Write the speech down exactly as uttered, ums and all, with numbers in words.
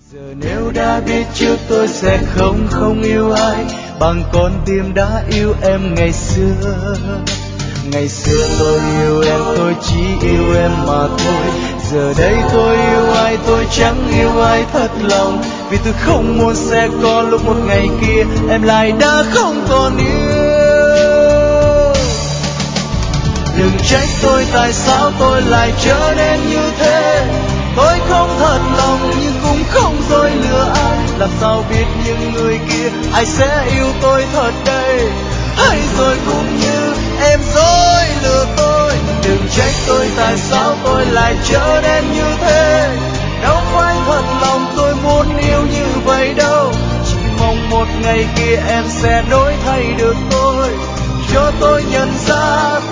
Giờ nếu đã biết trước tôi sẽ không không yêu ai bằng con tim đã yêu em ngày xưa. Ngày xưa tôi yêu em, tôi chỉ yêu em mà thôi. Giờ đây tôi yêu ai, tôi chẳng yêu ai thật lòng. Vì tôi không muốn sẽ có lúc một ngày kia em lại đã không còn yêu. Đừng trách tôi tại sao tôi lại trở nên như thế. Tôi không thật lòng nhưng cũng không dối lừa ai. Làm sao biết những người kia ai sẽ yêu tôi thật đây. Hay rồi cũng như em dối lừa tôi. Đừng trách tôi tại sao tôi lại trở nên như thế. Đâu phải thật lòng tôi muốn yêu như vậy đâu. Chỉ mong một ngày kia em sẽ đổi thay được tôi, cho tôi nhận ra